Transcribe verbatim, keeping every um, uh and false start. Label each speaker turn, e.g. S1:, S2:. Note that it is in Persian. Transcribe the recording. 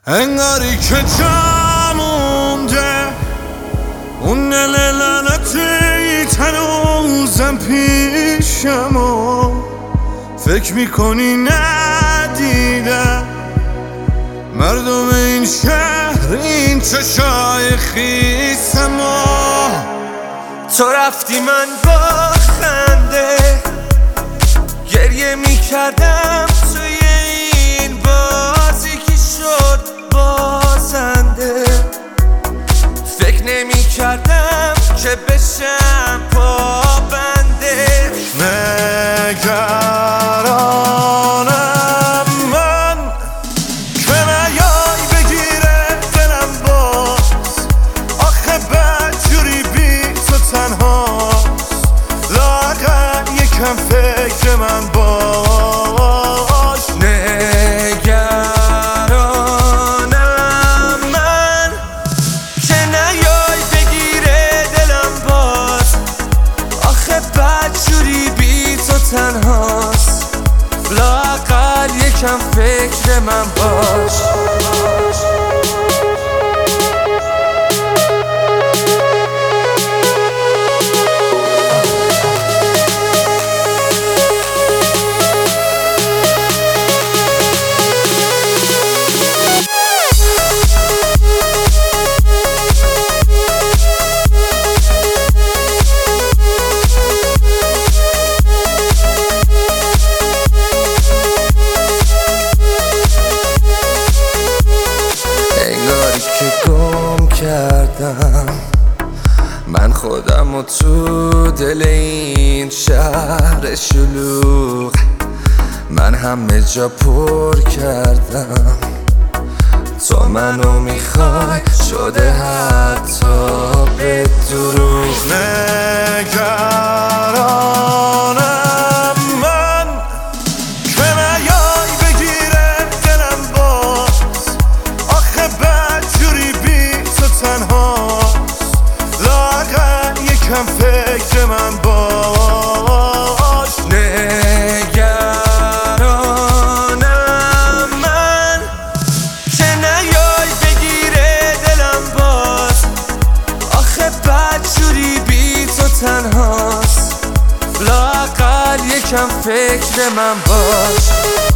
S1: انگاری که جا مونده اون لعنتی تنوزم پیشم و فکر میکنی ندیدم مردم این شهر این چشای خیسم و تو رفتی من با خنده گریه میکردم توی این بازی که شد بازنده فکر نمیکردم که بشم پابنده نگرانم من که نیای بگیره دلم باز آخه بدجوری بی تو تنهاست لااقل یکم فکر من باش نگرانم من که نیای بگیره دلم باز آخه بدجوری بی تو تنهاست لااقل یکم فکر من باش که گم کردم من خودم و تو دل این شهر شلوغ من همه جا پر کردم تو منو میخوای شده حتی به دروغ نگرانم من که نیای بگیره دلم باز آخه بدجوری بی تو تنهاست لااقل یکم فکر من باش نگرانم من که نیای بگیره دلم باز آخه بدجوری بی تو تنهاست لااقل یکم فکر من باش